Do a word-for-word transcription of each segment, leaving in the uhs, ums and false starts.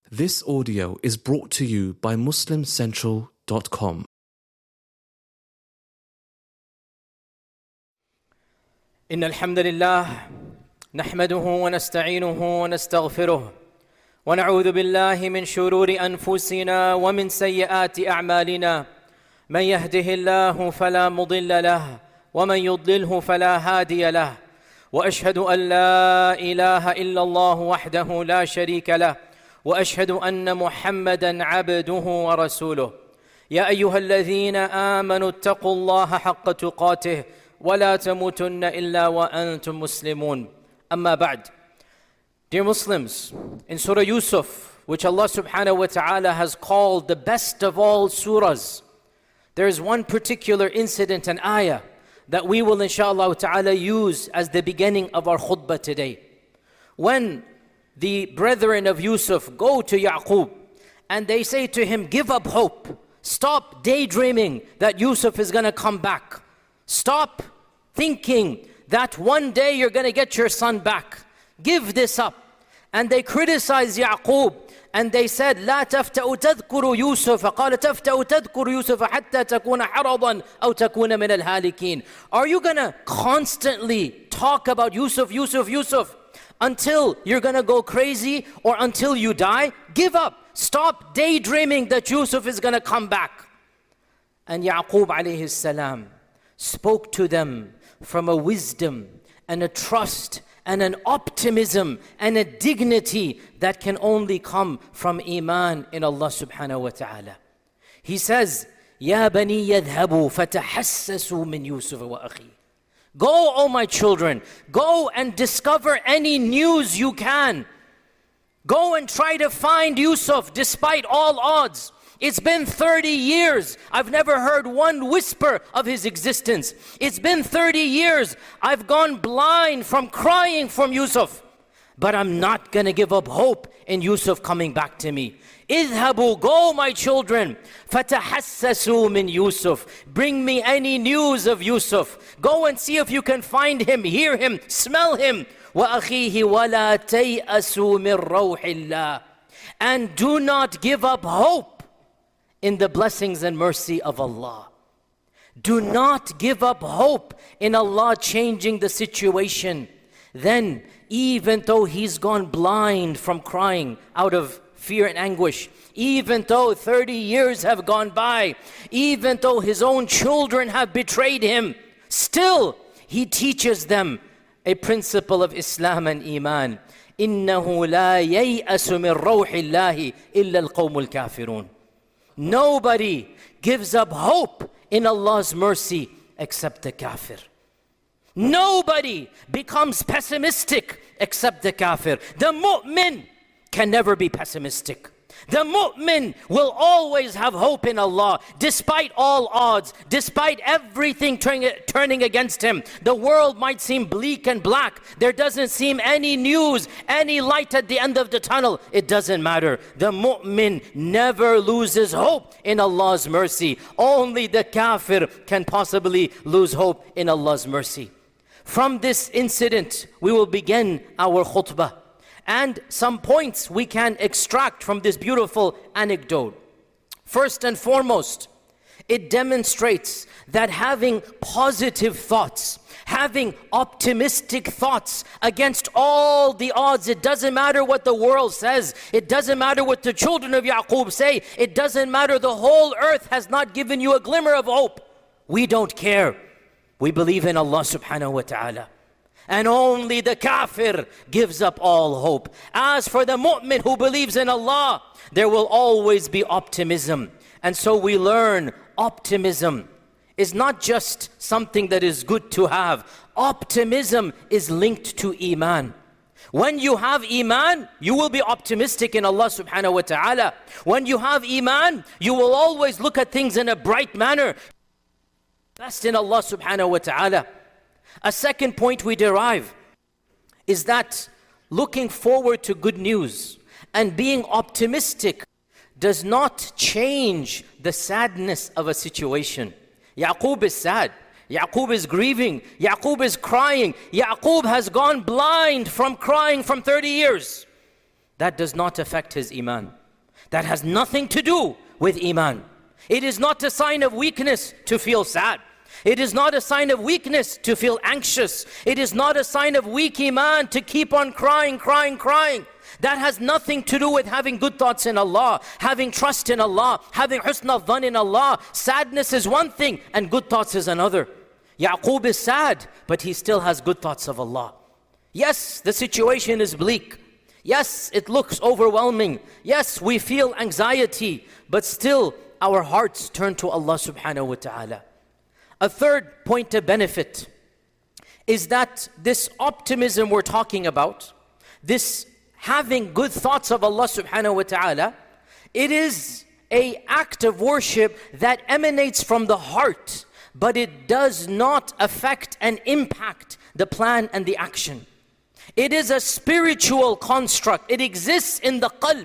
This audio is brought to you by Muslim Central dot com. إن الحمد لله نحمده ونستعينه ونستغفره ونعوذ بالله من شرور أنفسنا ومن سيئات أعمالنا من يهده الله فلا مضل له ومن يضلله فلا هادي له وأشهد أن لا إله إلا الله وحده لا شريك له وأشهد أن محمدًا عبده ورسوله يا أيها الذين آمنوا اتقوا الله حق تقاته ولا تموتن إلا وأنتم مسلمون أما بعد. Dear Muslims, in Surah Yusuf, which Allah subhanahu wa ta'ala has called the best of all surahs, there is one particular incident and ayah that we will inshallah ta'ala use as the beginning of our khutbah today. When the brethren of Yusuf go to Yaqub and they say to him, give up hope, stop daydreaming that Yusuf is going to come back, stop thinking that one day you're going to get your son back, give this up. And they criticize Yaqub and they said, لا تفتأ تذكر يوسف قال تفتأ تذكر يوسف حتى تكون حرضا أو تكون من الهالكين. Are you going to constantly talk about Yusuf, Yusuf, Yusuf until you're going to go crazy or until you die? Give up. Stop daydreaming that Yusuf is going to come back. And Yaqub alayhi salam spoke to them from a wisdom and a trust and an optimism and a dignity that can only come from iman in Allah subhanahu wa ta'ala. He says, يَا بَنِي يَذْهَبُوا فَتَحَسَّسُوا مِنْ يُوسُفَ وَأَخِيهِ. Go, O my children, go and discover any news you can. Go and try to find Yusuf despite all odds. It's been thirty years. I've never heard one whisper of his existence. It's been thirty years. I've gone blind from crying from Yusuf. But I'm not going to give up hope in Yusuf coming back to me. اذهبوا, go my children. فتحسسوا من يوسف. Bring me any news of Yusuf. Go and see if you can find him, hear him, smell him. وأخيه ولا تيأسوا من روح الله. And do not give up hope in the blessings and mercy of Allah. Do not give up hope in Allah changing the situation. Then, even though he's gone blind from crying out of fear and anguish, even though thirty years have gone by, even though his own children have betrayed him, still he teaches them a principle of Islam and Iman. إِنَّهُ لَا يَيْأَسُ مِنْ رَوْحِ اللَّهِ إِلَّا الْقَوْمُ الْكَافِرُونَ. Nobody gives up hope in Allah's mercy except the kafir. Nobody becomes pessimistic except the kafir. The mu'min can never be pessimistic. The mu'min will always have hope in Allah despite all odds, despite everything turning against him. The world might seem bleak and black. There doesn't seem any news, any light at the end of the tunnel. It doesn't matter. The mu'min never loses hope in Allah's mercy. Only the kafir can possibly lose hope in Allah's mercy. From this incident, we will begin our khutbah. And some points we can extract from this beautiful anecdote. First and foremost, it demonstrates that having positive thoughts, having optimistic thoughts against all the odds, it doesn't matter what the world says, it doesn't matter what the children of Yaqub say, it doesn't matter the whole earth has not given you a glimmer of hope. We don't care. We believe in Allah subhanahu wa ta'ala. And only the kafir gives up all hope. As for the mu'min who believes in Allah, there will always be optimism. And so we learn optimism is not just something that is good to have. Optimism is linked to Iman. When you have Iman, you will be optimistic in Allah subhanahu wa ta'ala. When you have Iman, you will always look at things in a bright manner. Best in Allah subhanahu wa ta'ala. A second point we derive is that looking forward to good news and being optimistic does not change the sadness of a situation. Yaqub is sad. Yaqub is grieving. Yaqub is crying. Yaqub has gone blind from crying from thirty years. that does not affect his iman. That has nothing to do with iman. It is not a sign of weakness to feel sad. It is not a sign of weakness to feel anxious. It is not a sign of weak iman to keep on crying, crying, crying. That has nothing to do with having good thoughts in Allah, having trust in Allah, having husn al-dhan in Allah. Sadness is one thing and good thoughts is another. Yaqub is sad, but he still has good thoughts of Allah. Yes, the situation is bleak. Yes, it looks overwhelming. Yes, we feel anxiety, but still our hearts turn to Allah subhanahu wa ta'ala. A third point of benefit is that this optimism we're talking about, this having good thoughts of Allah subhanahu wa ta'ala, it is an act of worship that emanates from the heart, but it does not affect and impact the plan and the action. It is a spiritual construct. It exists in the qalb.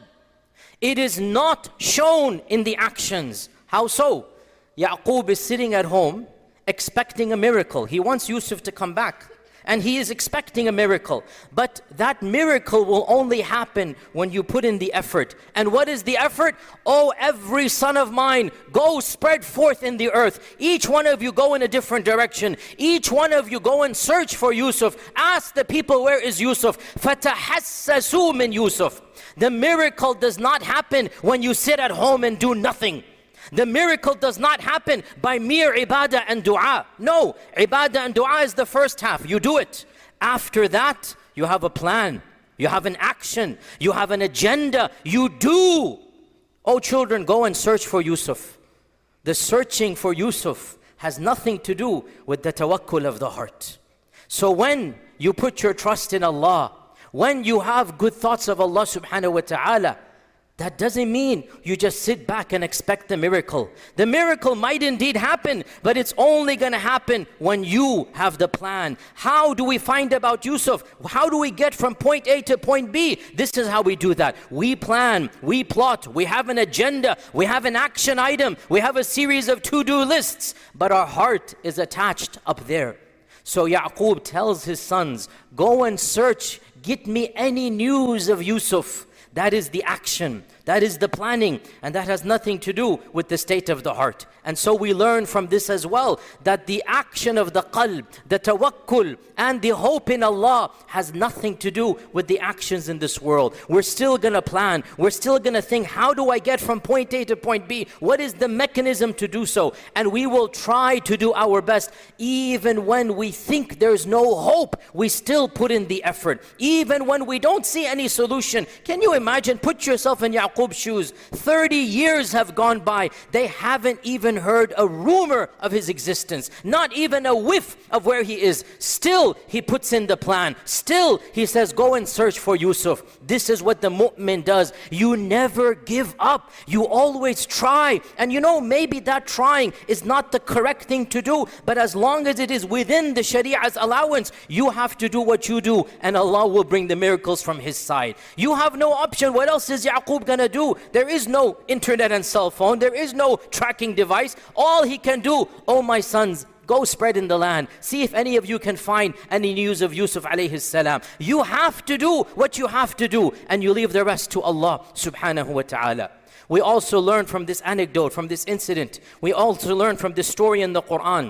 It is not shown in the actions. How so? Yaqub is sitting at home expecting a miracle. He wants Yusuf to come back. And he is expecting a miracle. But that miracle will only happen when you put in the effort. And what is the effort? Oh, every son of mine, go spread forth in the earth. Each one of you go in a different direction. Each one of you go and search for Yusuf. Ask the people, where is Yusuf? فَتَحَسَّسُوا مِنْ Yusuf. The miracle does not happen when you sit at home and do nothing. The miracle does not happen by mere ibadah and dua. No, ibadah and dua is the first half. You do it. After that, you have a plan. You have an action. You have an agenda. You do. Oh children, go and search for Yusuf. The searching for Yusuf has nothing to do with the tawakkul of the heart. So when you put your trust in Allah, when you have good thoughts of Allah subhanahu wa ta'ala, that doesn't mean you just sit back and expect the miracle. The miracle might indeed happen, but it's only going to happen when you have the plan. How do we find about Yusuf? How do we get from point A to point B? This is how we do that. We plan, we plot, we have an agenda, we have an action item, we have a series of to-do lists, but our heart is attached up there. So Yaqub tells his sons, go and search, get me any news of Yusuf. That is the action, that is the planning, and that has nothing to do with the state of the heart. And so we learn from this as well, that the action of the qalb, the tawakkul, and the hope in Allah has nothing to do with the actions in this world. We're still going to plan, we're still going to think, how do I get from point A to point B? What is the mechanism to do so? And we will try to do our best. Even when we think there's no hope, we still put in the effort. Even when we don't see any solution. Can you imagine, put yourself in Yaqub's shoes. thirty years have gone by. They haven't even heard a rumor of his existence. Not even a whiff of where he is. Still, he puts in the plan. Still, he says, go and search for Yusuf. This is what the mu'min does. You never give up. You always try. And you know, maybe that trying is not the correct thing to do, but as long as it is within the Shariah's allowance, you have to do what you do, and Allah will bring the miracles from His side. You have no option. What else is Yaqub gonna do? There is no internet and cell phone. There is no tracking device. All he can do, oh my sons, go spread in the land. See if any of you can find any news of Yusuf alayhi salam. You have to do what you have to do, and you leave the rest to Allah subhanahu wa ta'ala. We also learn from this anecdote, from this incident, we also learn from this story in the Quran,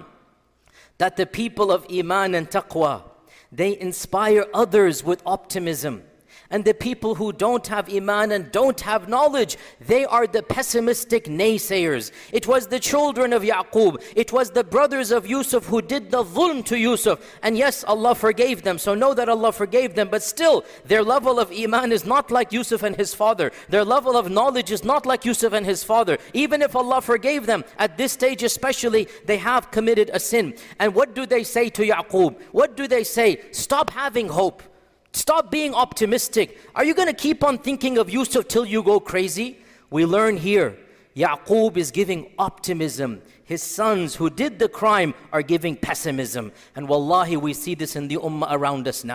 that the people of Iman and Taqwa, they inspire others with optimism. And the people who don't have Iman and don't have knowledge, they are the pessimistic naysayers. It was the children of Yaqub, it was the brothers of Yusuf who did the dhulm to Yusuf. And yes, Allah forgave them, so know that Allah forgave them. But still, their level of Iman is not like Yusuf and his father. Their level of knowledge is not like Yusuf and his father. Even if Allah forgave them, at this stage especially, they have committed a sin. And what do they say to Yaqub? What do they say? Stop having hope. Stop being optimistic. Are you going to keep on thinking of Yusuf till you go crazy? We learn here, Yaqub is giving optimism. His sons who did the crime are giving pessimism. And wallahi, we see this in the ummah around us now.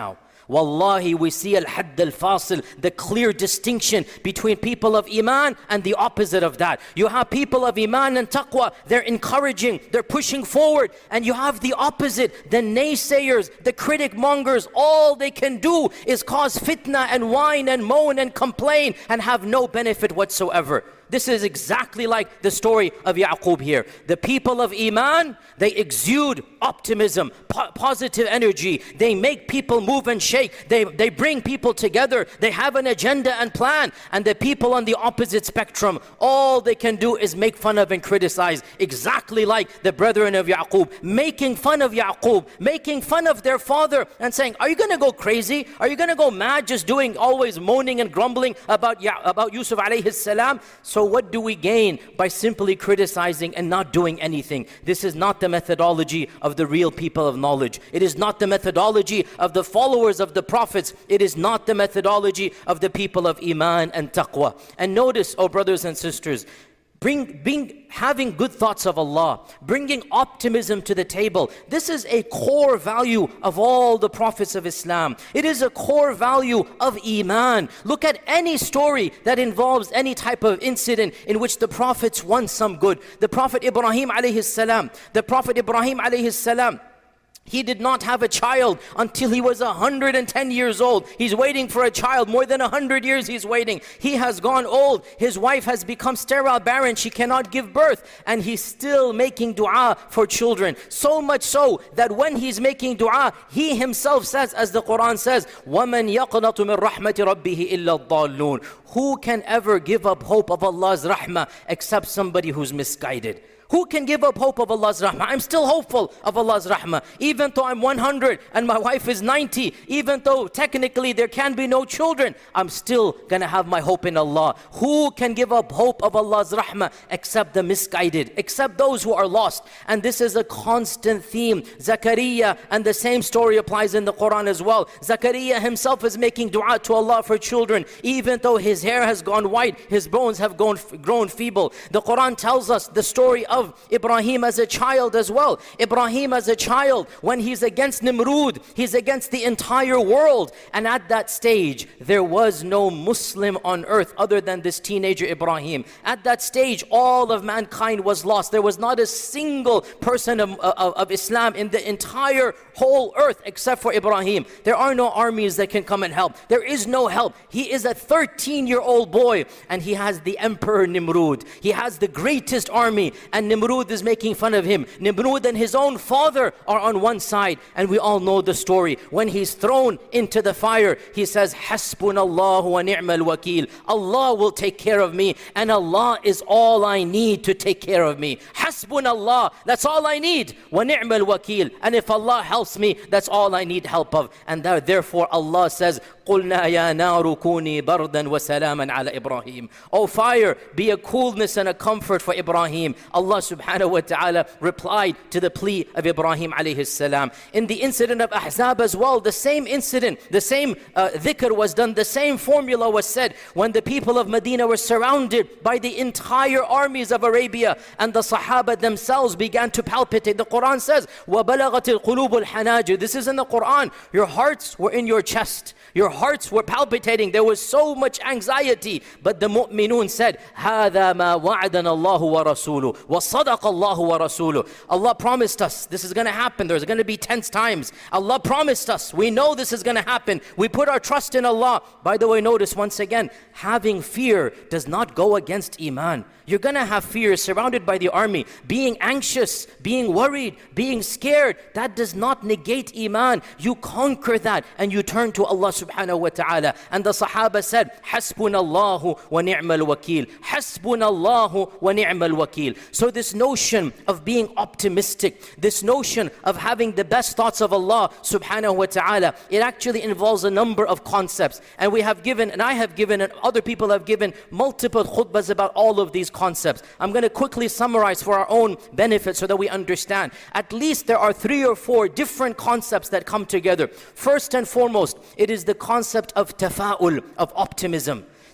Wallahi, we see al-hadd al-fasil, the clear distinction between people of Iman and the opposite of that. You have people of Iman and taqwa, they're encouraging, they're pushing forward. And you have the opposite, the naysayers, the critic mongers. All they can do is cause fitna and whine and moan and complain and have no benefit whatsoever. This is exactly like the story of Yaqub here. The people of Iman, they exude optimism, po positive energy. They make people move and shake. They, they bring people together. They have an agenda and plan. And the people on the opposite spectrum, all they can do is make fun of and criticize. Exactly like the brethren of Yaqub, making fun of Yaqub, making fun of their father and saying, are you going to go crazy? Are you going to go mad just doing, always moaning and grumbling about, ya about Yusuf alayhi salam? So So what do we gain by simply criticizing and not doing anything? This is not the methodology of the real people of knowledge. It is not the methodology of the followers of the prophets. It is not the methodology of the people of Iman and Taqwa. And notice, oh brothers and sisters, Bring, being, having good thoughts of Allah, bringing optimism to the table. This is a core value of all the prophets of Islam. It is a core value of Iman. Look at any story that involves any type of incident in which the prophets want some good. The Prophet Ibrahim alayhi salam, the Prophet Ibrahim alayhi salam, he did not have a child until he was one hundred ten years old. He's waiting for a child. More than one hundred years he's waiting. He has gone old. His wife has become sterile, barren. She cannot give birth. And he's still making dua for children. So much so that when he's making dua, he himself says, as the Quran says, وَمَنْ يَقْنَطُ مِنْ رَحْمَةِ رَبِّهِ إِلَّا الضَّالُّونَ. Who can ever give up hope of Allah's rahmah except somebody who's misguided? Who can give up hope of Allah's rahmah? I'm still hopeful of Allah's rahmah. Even though I'm one hundred and my wife is ninety, even though technically there can be no children, I'm still gonna have my hope in Allah. Who can give up hope of Allah's rahmah except the misguided, except those who are lost? And this is a constant theme. Zakaria, and the same story applies in the Quran as well. Zakaria himself is making dua to Allah for children, even though his hair has gone white, his bones have gone, grown feeble. The Quran tells us the story of Ibrahim as a child as well. Ibrahim as a child, when he's against Nimrud, he's against the entire world. And at that stage, there was no Muslim on earth other than this teenager Ibrahim. At that stage, all of mankind was lost. There was not a single person of, of, of Islam in the entire whole earth except for Ibrahim. There are no armies that can come and help. There is no help. He is a thirteen year old boy and he has the emperor Nimrud. He has the greatest army, and Nimrud is making fun of him. Nimrud and his own father are on one side, and we all know the story. When he's thrown into the fire, he says, Hasbunallahu wa ni'mal wakil. Allah will take care of me, and Allah is all I need to take care of me. Hasbunallah, that's all I need. Wa ni'mal wakil. And if Allah helps me, that's all I need help of. And that, therefore Allah says, قُلْنَا يَا نَارُ كُونِي بَرْدًا وَسَلَامًا عَلَى إِبْرَاهِيمَ. O fire, be a coolness and a comfort for Ibrahim. Allah subhanahu wa ta'ala replied to the plea of Ibrahim alayhi salam. In the incident of Ahzab as well, the same incident, the same uh, dhikr was done, the same formula was said when the people of Medina were surrounded by the entire armies of Arabia, and the Sahaba themselves began to palpitate. The Quran says, وَبَلَغَتِ الْقُلُوبُ الْحَنَاجِرِ. This is in the Quran. Your hearts were in your chest. Your hearts were palpitating. There was so much anxiety. But the mu'minun said, هَذَا مَا وَعَدَنَ اللَّهُ وَرَسُولُهُ وَصَدَقَ اللَّهُ وَرَسُولُهُ. Allah promised us this is going to happen. There's going to be tense times. Allah promised us. We know this is going to happen. We put our trust in Allah. By the way, notice once again, having fear does not go against Iman. You're going to have fear, surrounded by the army, being anxious, being worried, being scared. That does not negate Iman. You conquer that and you turn to Allah subhanahu wa ta'ala. And the Sahaba said, Hasbunallahu wa ni'mal wakil. Hasbunallahu wa ni'mal wakil. So this notion of being optimistic, this notion of having the best thoughts of Allah subhanahu wa ta'ala, it actually involves a number of concepts. And we have given, and I have given, and other people have given multiple khutbahs about all of these concepts. I'm going to quickly summarize for our own benefit so that we understand. At least there are three or four different concepts that come together. First and foremost, it is the concept of tafa'ul, of optimism.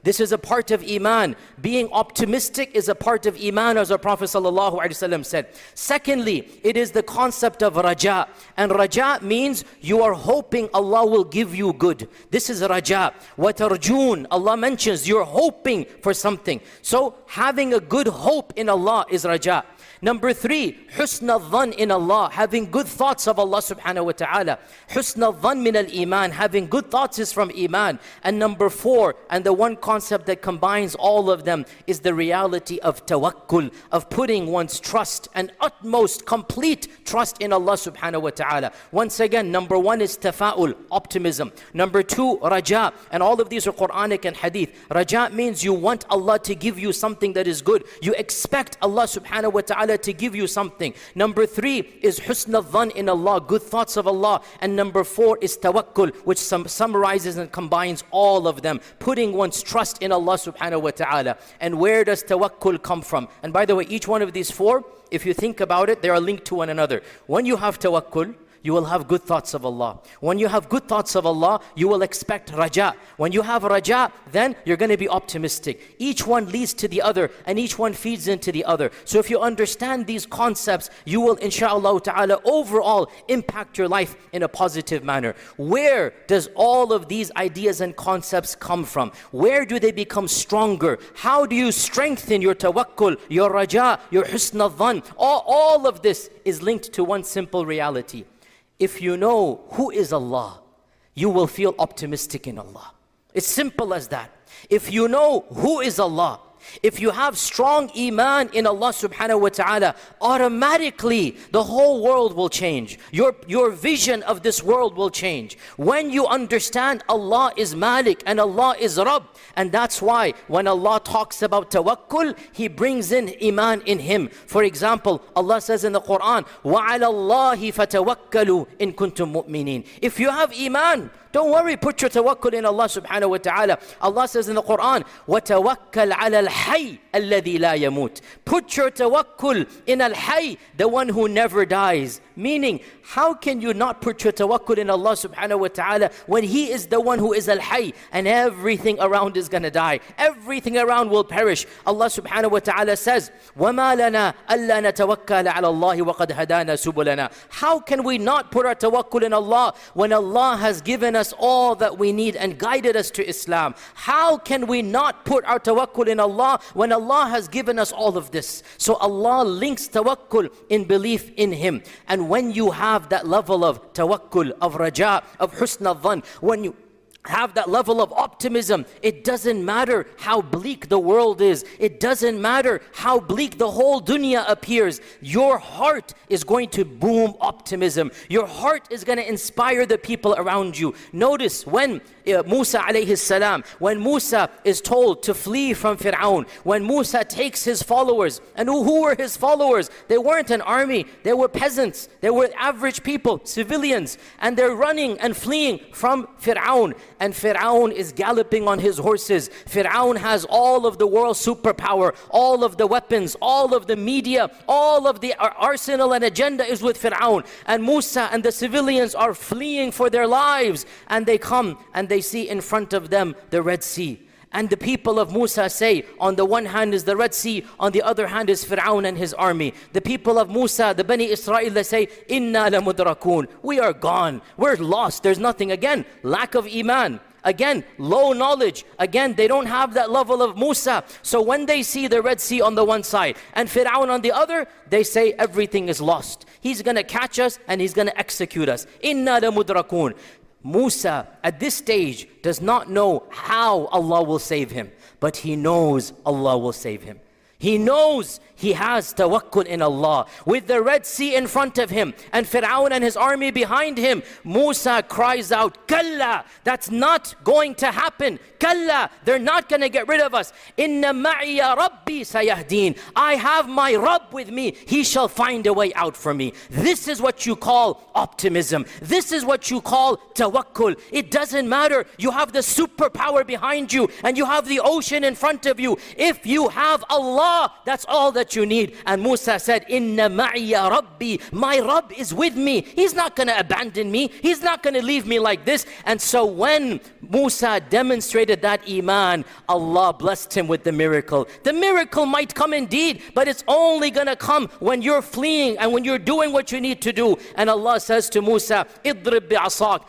This is a part of Iman. Being optimistic is a part of Iman, as our Prophet ﷺ said. Secondly, it is the concept of raja. And raja means you are hoping Allah will give you good. This is raja. وَتَرْجُونَ, Allah mentions you're hoping for something. So having a good hope in Allah is raja. Number three, husn al-dhan in Allah, having good thoughts of Allah subhanahu wa ta'ala. Husn al-dhan min al-iman, having good thoughts is from iman. And number four, and the one concept that combines all of them, is the reality of tawakkul, of putting one's trust and utmost complete trust in Allah subhanahu wa ta'ala. Once again, number one is tafa'ul, optimism. Number two, raja, and all of these are Quranic and hadith. Raja means you want Allah to give you something that is good. You expect Allah subhanahu wa ta'ala to give you something. Number three is husn al-dhan in Allah, good thoughts of Allah. And number four is tawakkul, which sum summarizes and combines all of them, putting one's trust in Allah subhanahu wa ta'ala. And where does tawakkul come from? And by the way, each one of these four, if you think about it, they are linked to one another. When you have tawakkul, you will have good thoughts of Allah. When you have good thoughts of Allah, you will expect raja. When you have raja, then you're going to be optimistic. Each one leads to the other, and each one feeds into the other. So if you understand these concepts, you will, inshaAllah ta'ala, overall impact your life in a positive manner. Where does all of these ideas and concepts come from? Where do they become stronger? How do you strengthen your tawakkul, your raja, your husn al-dhan? All, all of this is linked to one simple reality. If you know who is Allah, you will feel optimistic in Allah. It's simple as that. If you know who is Allah, if you have strong iman in Allah subhanahu wa ta'ala, automatically the whole world will change. Your, your vision of this world will change. When you understand Allah is Malik and Allah is Rabb, and that's why when Allah talks about tawakkul, He brings in iman in Him. For example, Allah says in the Quran, وَعَلَى اللَّهِ فَتَوَكَّلُوا إِن كُنتُم مُؤْمِنِينَ. If you have iman, don't worry, put your tawakkul in Allah subhanahu wa ta'ala. Allah says in the Quran, وَتَوَكَّلْ عَلَى الْحَيِّ الَّذِي لَا يَمُوتُ. Put your tawakkul in al-hayy, the one who never dies. Meaning, how can you not put your tawakkul in Allah subhanahu wa ta'ala when He is the one who is al-hayy, and everything around is going to die. Everything around will perish. Allah subhanahu wa ta'ala says, وَمَا لَنَا أَلَّا نَتَوَكَّلَ عَلَى اللَّهِ وَقَدْ هَدَانَا سُبُلَنَا. How can we not put our tawakkul in Allah when Allah has given us all that we need and guided us to Islam? How can we not put our tawakkul in Allah when Allah has given us all of this? So Allah links tawakkul in belief in Him. And when you have that level of tawakkul, of raja, of husn al-dhan, when you have that level of optimism, it doesn't matter how bleak the world is. It doesn't matter how bleak the whole dunya appears. Your heart is going to boom optimism. Your heart is going to inspire the people around you. Notice when uh, Musa alayhi salam, when Musa is told to flee from Fir'aun, when Musa takes his followers, and who, who were his followers? They weren't an army. They were peasants. They were average people, civilians, and they're running and fleeing from Fir'aun. And Fir'aun is galloping on his horses. Fir'aun has all of the world's superpower, all of the weapons, all of the media, all of the arsenal and agenda is with Fir'aun. And Musa and the civilians are fleeing for their lives. And they come and they see in front of them the Red Sea. And the people of Musa say, on the one hand is the Red Sea, on the other hand is Fir'aun and his army. The people of Musa, the Bani Israel, they say, Inna lamudrakun. We are gone. We're lost. There's nothing. Again, lack of iman. Again, low knowledge. Again, they don't have that level of Musa. So when they see the Red Sea on the one side and Fir'aun on the other, they say everything is lost. He's going to catch us and he's going to execute us. Inna lamudrakun. Musa, at this stage, does not know how Allah will save him, but he knows Allah will save him. He knows he has tawakkul in Allah. With the Red Sea in front of him and Fir'aun and his army behind him, Musa cries out, Kalla, that's not going to happen. Kalla, they're not going to get rid of us. Inna ma'iya Rabbi sayahdeen. I have my Rabb with me. He shall find a way out for me. This is what you call optimism. This is what you call tawakkul. It doesn't matter. You have the superpower behind you and you have the ocean in front of you. If you have Allah Allah, that's all that you need. And Musa said, Inna ma'iya Rabbi, my Rabb is with me. He's not going to abandon me. He's not going to leave me like this. And so when Musa demonstrated that iman, Allah blessed him with the miracle. The miracle might come indeed, but it's only going to come when you're fleeing and when you're doing what you need to do. And Allah says to Musa, idrib bi'asak,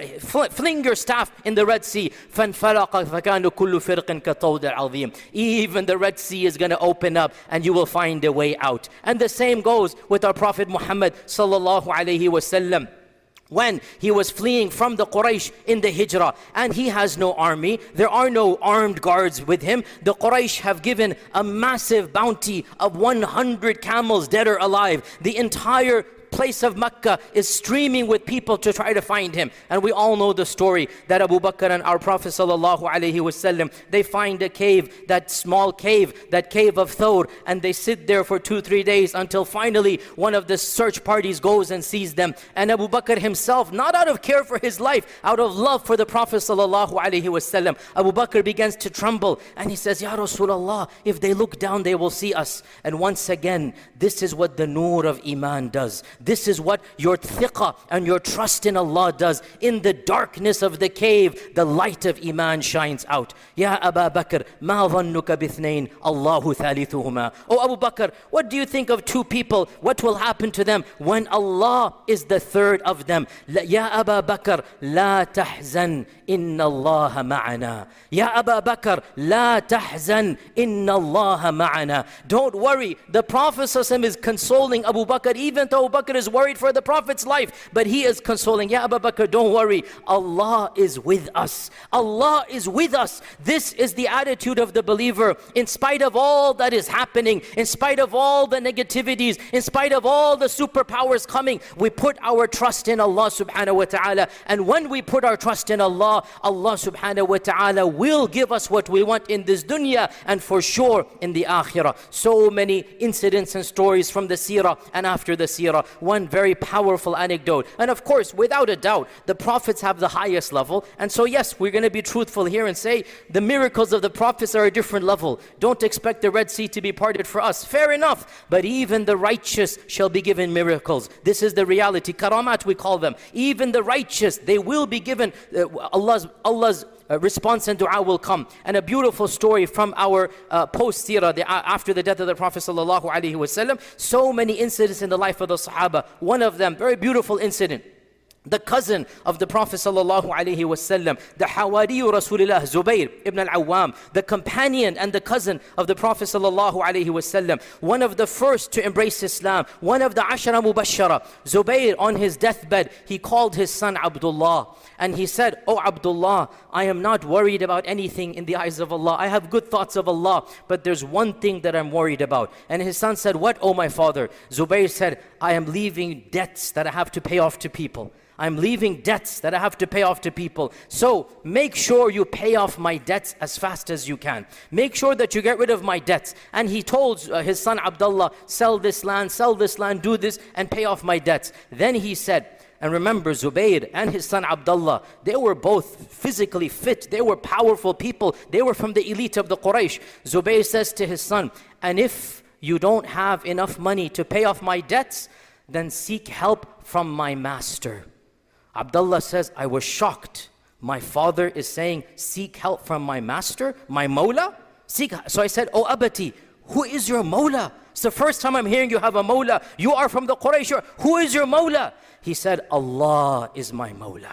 fling your staff in the Red Sea. فَانْفَلَقَ فَكَانُ كُلُّ فِرْقٍ كَطَوْدِ الْعَظِيمِ. Even the Red Sea is going to open up and you will find a way out. And the same goes with our Prophet Muhammad sallallahu alayhi wasallam. When he was fleeing from the Quraysh in the Hijrah, and he has no army, there are no armed guards with him. The Quraysh have given a massive bounty of one hundred camels, dead or alive. The entire place of Mecca is streaming with people to try to find him. And we all know the story that Abu Bakr and our Prophet sallallahu alaihi wasallam, they find a cave, that small cave, that cave of Thawr, and they sit there for two, three days until finally one of the search parties goes and sees them. And Abu Bakr himself, not out of care for his life, out of love for the Prophet sallallahu alaihi wasallam, Abu Bakr begins to tremble and he says, Ya Rasulullah, if they look down they will see us. And once again, this is what the nur of Iman does. This is what your thiqah and your trust in Allah does. In the darkness of the cave, the light of Iman shines out. Ya Abu Bakr, ma dhannuka bithnain, Allahu thalithuhuma. Oh Abu Bakr, what do you think of two people? What will happen to them when Allah is the third of them? Ya Abu Bakr, la tahzan, inna Allah ma'ana. Ya Abu Bakr, la tahzan, inna Allah ma'ana. Don't worry. The Prophet ﷺ is consoling Abu Bakr, even though Abu Bakr is worried for the Prophet's life, but he is consoling. Ya Abu Bakr, don't worry. Allah is with us. Allah is with us. This is the attitude of the believer. In spite of all that is happening, in spite of all the negativities, in spite of all the superpowers coming, we put our trust in Allah subhanahu wa ta'ala. And when we put our trust in Allah, Allah subhanahu wa ta'ala will give us what we want in this dunya and for sure in the akhirah. So many incidents and stories from the seerah and after the seerah. One very powerful anecdote. And of course, without a doubt, the prophets have the highest level. And so yes, we're going to be truthful here and say the miracles of the prophets are a different level. Don't expect the Red Sea to be parted for us. Fair enough. But even the righteous shall be given miracles. This is the reality. Karamat we call them. Even the righteous, they will be given uh, Allah's, Allah's Uh, response and dua will come. And a beautiful story from our uh, post-seerah, the, uh, after the death of the Prophet sallallahu alaihi wasallam. So many incidents in the life of the Sahaba. One of them, very beautiful incident. The cousin of the Prophet sallallahu alaihi wasallam, the Hawariyu Rasulullah, Zubayr ibn al-Awwam, the companion and the cousin of the Prophet sallallahu alaihi wasallam, one of the first to embrace Islam, one of the Ashara Mubashara. Zubayr, on his deathbed, he called his son Abdullah, and he said, "Oh Abdullah, I am not worried about anything in the eyes of Allah. I have good thoughts of Allah, but there's one thing that I'm worried about." And his son said, "What, oh my father?" Zubayr said, "I am leaving debts that I have to pay off to people. I'm leaving debts that I have to pay off to people. So make sure you pay off my debts as fast as you can. Make sure that you get rid of my debts." And he told uh, his son Abdullah, "Sell this land, sell this land, do this and pay off my debts." Then he said, and remember, Zubayr and his son Abdullah, they were both physically fit. They were powerful people. They were from the elite of the Quraysh. Zubayr says to his son, "And if you don't have enough money to pay off my debts, then seek help from my master." Abdullah says, "I was shocked. My father is saying, seek help from my master, my Mawla? Seek. So I said, "Oh Abati, who is your Mawla? It's the first time I'm hearing you have a Mawla. You are from the Quraysh. Who is your Mawla?" He said, "Allah is my Mawla.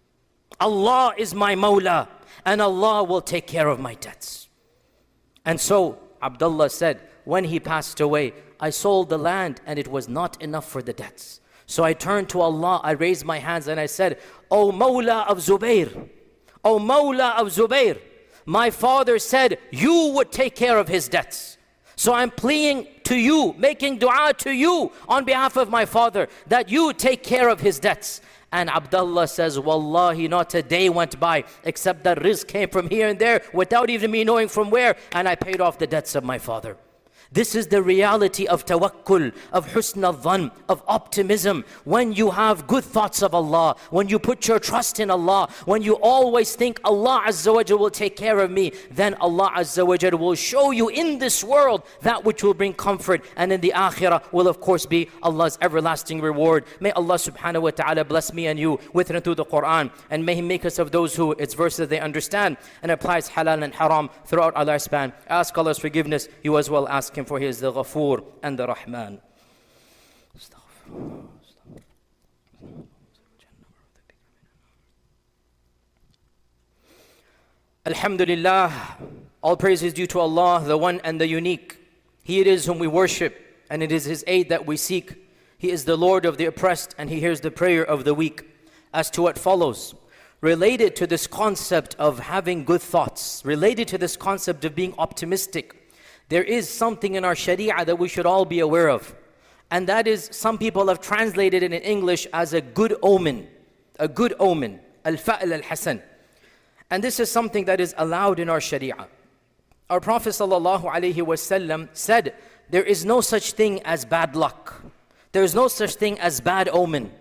Allah is my Mawla, and Allah will take care of my debts." And so Abdullah said, when he passed away, "I sold the land and it was not enough for the debts. So I turned to Allah, I raised my hands and I said, O Mawla of Zubayr, O Mawla of Zubayr, my father said you would take care of his debts. So I'm pleading to you, making dua to you on behalf of my father, that you take care of his debts." And Abdullah says, "Wallahi, not a day went by except that rizq came from here and there without even me knowing from where, and I paid off the debts of my father." This is the reality of tawakkul, of husn al-dhan, of optimism. When you have good thoughts of Allah, when you put your trust in Allah, when you always think Allah Azza wa Jal will take care of me, then Allah Azza wa Jal will show you in this world that which will bring comfort, and in the akhirah will of course be Allah's everlasting reward. May Allah subhanahu wa ta'ala bless me and you with and through the Quran, and may He make us of those who its verses they understand and applies halal and haram throughout our lifespan. Ask Allah's forgiveness. You as well ask Him, for He is the Ghafoor and the Rahman. Alhamdulillah, all praise is due to Allah, the one and the unique. He it is whom we worship, and it is His aid that we seek. He is the Lord of the oppressed, and He hears the prayer of the weak. As to what follows, related to this concept of having good thoughts, related to this concept of being optimistic, there is something in our Sharia that we should all be aware of. And that is, some people have translated it in English as a good omen. A good omen. Al-Fa'l al-Hasan. And this is something that is allowed in our Sharia. Our Prophet ﷺ said, there is no such thing as bad luck. There is no such thing as bad omen.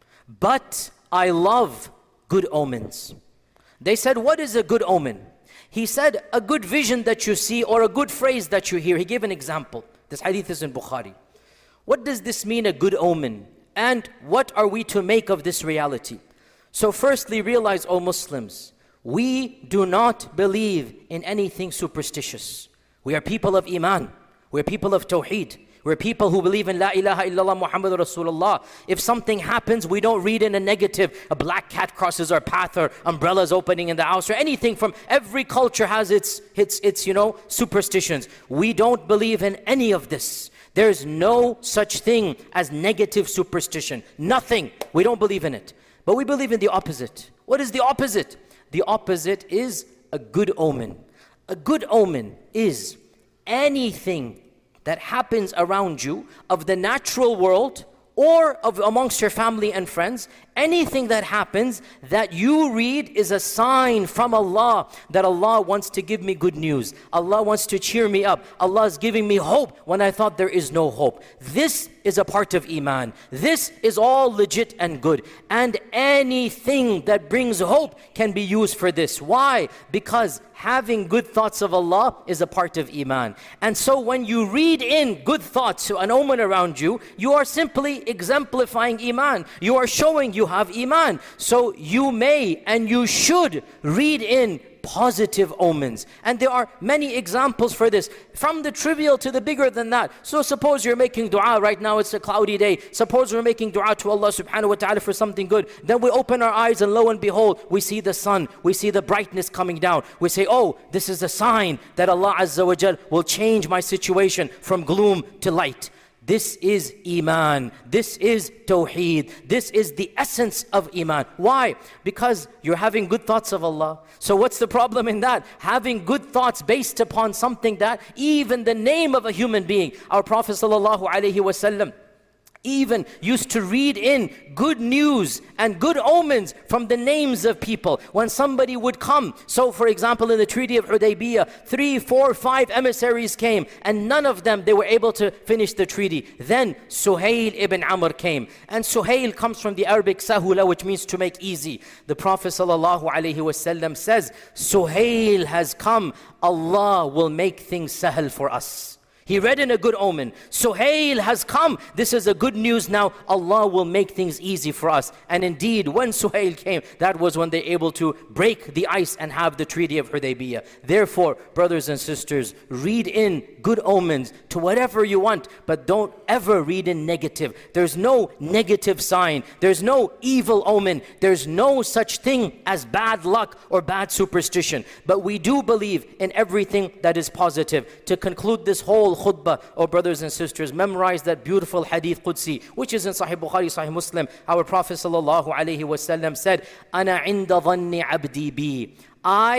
But I love good omens. They said, what is a good omen? He said, a good vision that you see or a good phrase that you hear. He gave an example. This hadith is in Bukhari. What does this mean, a good omen? And what are we to make of this reality? So firstly, realize, O Muslims, we do not believe in anything superstitious. We are people of Iman. We are people of Tawheed. We're people who believe in La ilaha illallah Muhammad Rasulullah. If something happens, we don't read in a negative. A black cat crosses our path, or umbrellas opening in the house, or anything. From every culture has its, its, its you know, superstitions. We don't believe in any of this. There's no such thing as negative superstition. Nothing. We don't believe in it. But we believe in the opposite. What is the opposite? The opposite is a good omen. A good omen is anything that happens around you of the natural world or of amongst your family and friends. Anything that happens that you read is a sign from Allah that Allah wants to give me good news. Allah wants to cheer me up. Allah is giving me hope when I thought there is no hope. This is a part of Iman. This is all legit and good. And anything that brings hope can be used for this. Why? Because having good thoughts of Allah is a part of Iman. And so when you read in good thoughts to an omen around you, you are simply exemplifying Iman. You are showing you have Iman. So you may and you should read in positive omens. And there are many examples for this, from the trivial to the bigger than that. So suppose you're making dua right now, it's a cloudy day. Suppose we're making dua to Allah subhanahu wa ta'ala for something good. Then we open our eyes and lo and behold, we see the sun, we see the brightness coming down. We say, oh, this is a sign that Allah Azza wa Jal will change my situation from gloom to light. This is Iman. This is Tawheed. This is the essence of Iman. Why? Because you're having good thoughts of Allah. So what's the problem in that? Having good thoughts based upon something that even the name of a human being, our Prophet sallallahu alaihi wasallam even used to read in good news and good omens from the names of people when somebody would come. So for example, in the Treaty of Hudaybiyah, three, four, five emissaries came, and none of them, they were able to finish the treaty. Then Suhail ibn Amr came, and Suhail comes from the Arabic sahula, which means to make easy. The Prophet sallallahu alaihi wasallam says, Suhail has come, Allah will make things sahal for us. He read in a good omen, Suhail has come, this is a good news now, Allah will make things easy for us. And indeed, when Suhail came, that was when they were able to break the ice and have the Treaty of Hudaybiyah. Therefore, brothers and sisters, read in good omens to whatever you want, but don't ever read in negative. There's no negative sign, there's no evil omen, there's no such thing as bad luck or bad superstition. But we do believe in everything that is positive. To conclude this whole khutbah, oh brothers and sisters, memorize that beautiful hadith Qudsi, which is in Sahih Bukhari, Sahih Muslim. Our Prophet sallallahu alaihi wasallam said, Ana inda dhanni abdi bi. I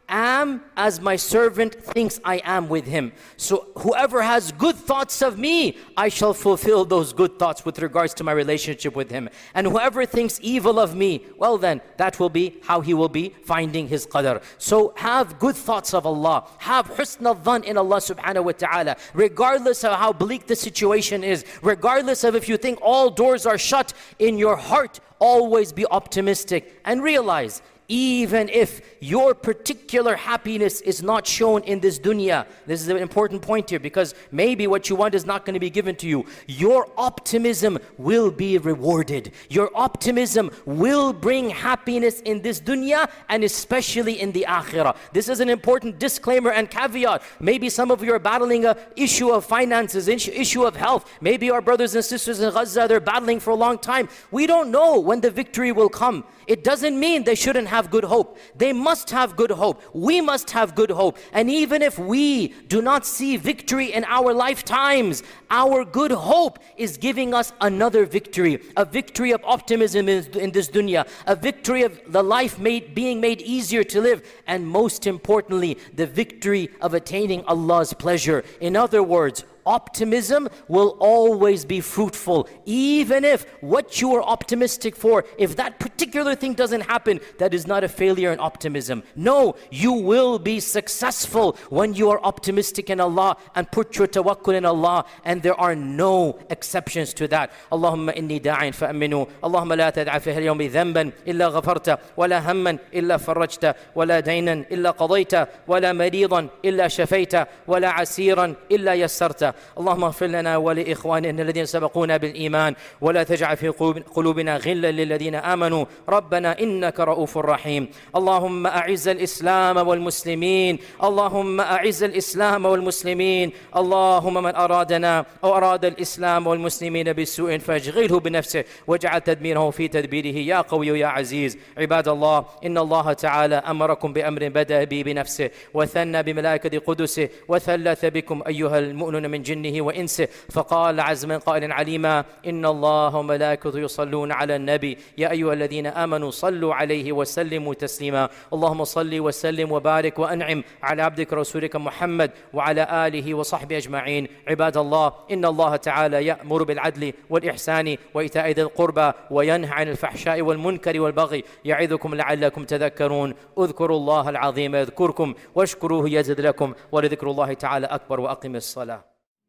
am as my servant thinks I am with him. So whoever has good thoughts of me, I shall fulfill those good thoughts with regards to my relationship with him. And whoever thinks evil of me, well then, that will be how he will be finding his qadr. So have good thoughts of Allah. Have husn al-dhan in Allah subhanahu wa ta'ala. Regardless of how bleak the situation is, regardless of if you think all doors are shut, in your heart, always be optimistic and realize, even if your particular happiness is not shown in this dunya, this is an important point here, because maybe what you want is not going to be given to you. Your optimism will be rewarded. Your optimism will bring happiness in this dunya and especially in the akhirah. This is an important disclaimer and caveat. Maybe some of you are battling an issue of finances, issue of health. Maybe our brothers and sisters in Gaza, they're battling for a long time. We don't know when the victory will come. It doesn't mean they shouldn't have good hope. They must have good hope. We must have good hope. And even if we do not see victory in our lifetimes, our good hope is giving us another victory. A victory of optimism in, in this dunya. A victory of the life made, being made easier to live. And most importantly, the victory of attaining Allah's pleasure. In other words, optimism will always be fruitful. Even if what you are optimistic for, if that particular thing doesn't happen, that is not a failure in optimism. No, you will be successful when you are optimistic in Allah and put your tawakkul in Allah, and there are no exceptions to that. Allahumma inni da'in fa'aminu. Allahumma la tad'a fi al-yawmi dhanban illa ghafarta, wa la hamman illa farajta, wa la daynan illa qadayta, wa la maridan illa shafayta, wa la asiran illa yassarta. اللهم اغفر لنا ولإخواننا الذين سبقونا بالإيمان ولا تجعل في قلوبنا غلا للذين آمنوا ربنا إنك رؤوف رحيم. اللهم أعز الإسلام والمسلمين. اللهم أعز الإسلام والمسلمين. اللهم من أرادنا أو أراد الإسلام والمسلمين بسوء فاشغله بنفسه واجعل تدميره في تدبيره يا قوي يا عزيز. عباد الله، إن الله تعالى أمركم بأمر بدأ به بنفسه وثنى بملائكة قدسه وثلث بكم أيها المؤمنون من جنه وإنسه، فقال عز من قائل عليما: إن الله وملائكته يصلون على النبي يا أيها الذين آمنوا صلوا عليه وسلموا تسليما. اللهم صل وسلم وبارك وأنعم على عبدك رسولك محمد وعلى آله وصحبه أجمعين. عباد الله، إن الله تعالى يأمر بالعدل والإحسان وإيتاء ذي القربى وينهى عن الفحشاء والمنكر والبغي يعظكم لعلكم تذكرون. اذكروا الله العظيم يذكركم واشكروه يزد لكم ولذكر الله تعالى أكبر. وأقم الصلاة.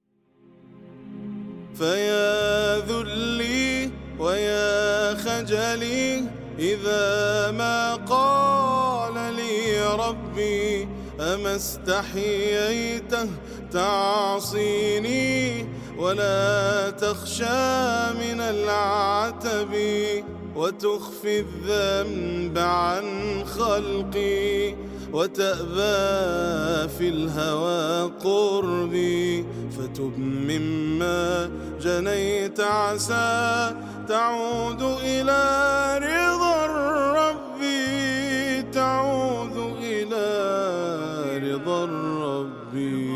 فيا ذلي ويا خجلي إذا ما قال لي ربي أما استحييته تعصيني ولا تخشى من العتب وتخفي الذنب عن خلقي وتأبى في الهوى قربي فتب مما جنيت عسى تعود إلى رضا الرب تعود إلى رضا الرب.